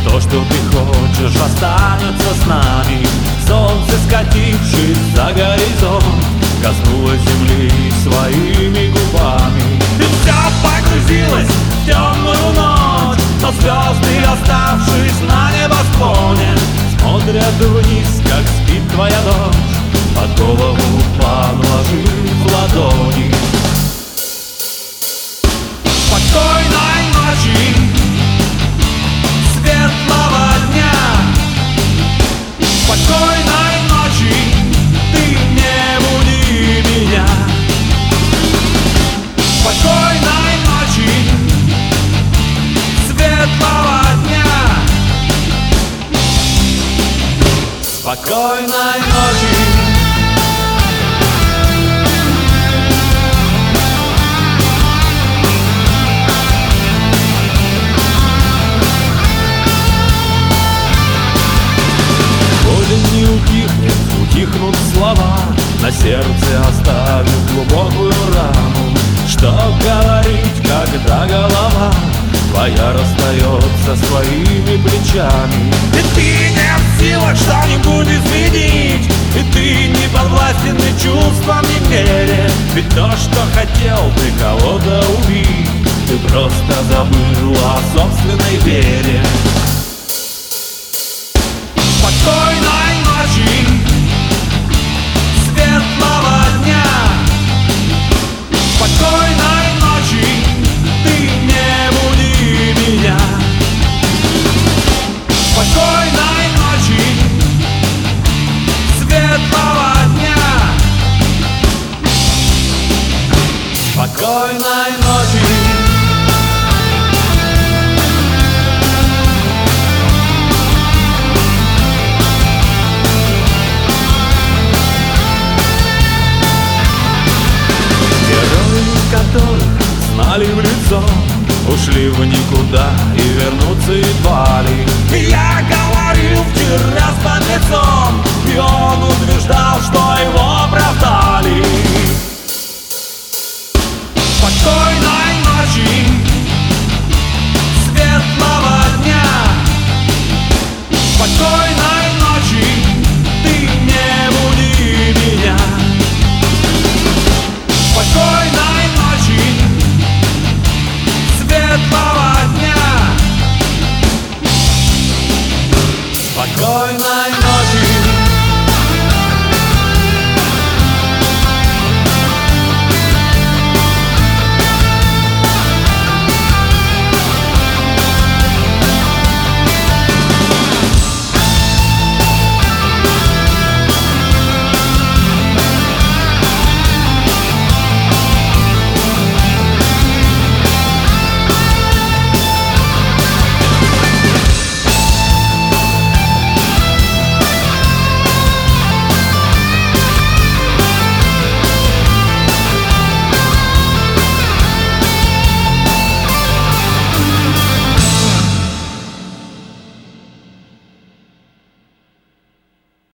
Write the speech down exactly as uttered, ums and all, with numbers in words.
То, что ты хочешь, останется с нами. Солнце, скатившись за горизонт, коснулось земли своими губами. И вся погрузилась в темную ночь, но звезды, оставшись на небосклоне, смотрят вниз, как спит твоя дочь, под голову подложив ладони. Спокойной ночи, светлого дня, спокойной ночи, ты не буди меня. Спокойной ночи, светлого дня, спокойной ночи. Не утихнет, утихнут слова, на сердце оставив глубокую рану. Что говорить, когда голова твоя расстается с твоими плечами? И ты не в силах что-нибудь изменить, и ты не подвластен ни чувствам, ни мере. Ведь то, что хотел ты кого-то убить, ты просто забыл о собственной вере. Спокойной ночи, светлого дня, спокойной ночи, ты не буди меня. Спокойной ночи, светлого дня, спокойной ночи. Которых знали в лицо, ушли в никуда и вернуться едва ли. Я говорил вчера с подлецом, и он утверждал, что его оправдали. Спокойно.